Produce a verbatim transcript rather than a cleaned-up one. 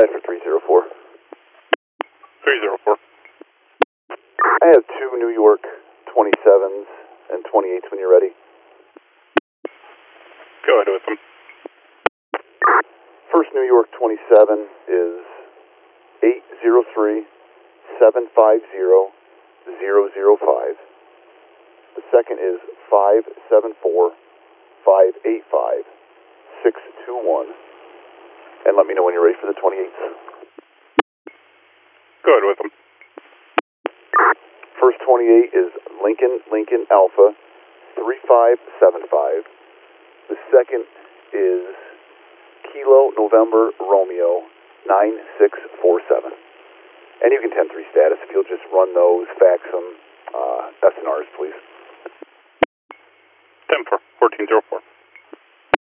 Bradford three zero four. three zero four. I have two New York twenty-sevens and twenty-eights when you're ready. Go ahead with them. First New York twenty-seven is eight zero three, seven five zero, zero zero five. The second is five seven four, five eight five, six two one. And let me know when you're ready for the twenty-eights. Go ahead with them. First twenty-eight is Lincoln, Lincoln Alpha, three five seven five. The second is Kilo November Romeo, nine six four seven. And you can ten three status if you'll just run those, fax them, uh, S N Rs, please. ten four, fourteen zero four.